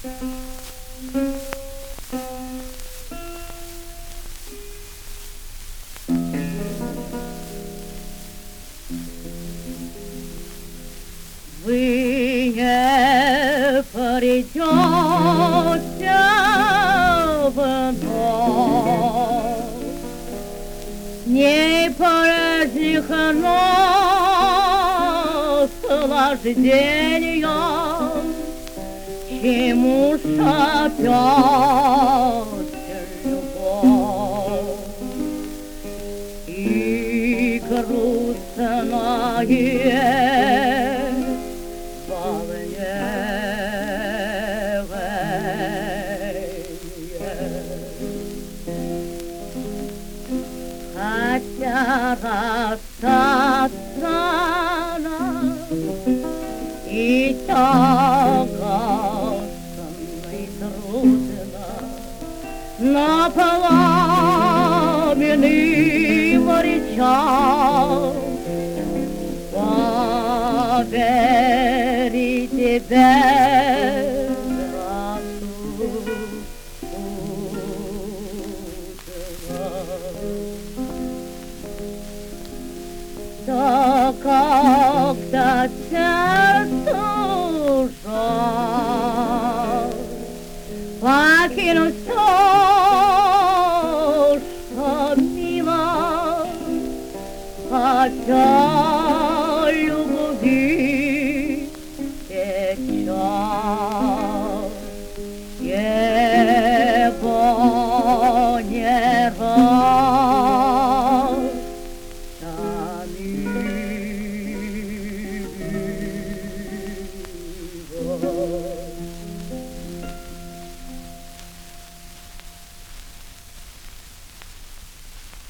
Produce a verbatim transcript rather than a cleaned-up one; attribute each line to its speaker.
Speaker 1: Вы не придете вновь, не поразих наслаждения, чему ж опять любовь и грустное хотя расстаться нам и тягостно и трудно, на пламенных речах поверите без да как-то сердцу жаль покинуть все, что мило, хотя любви печаль.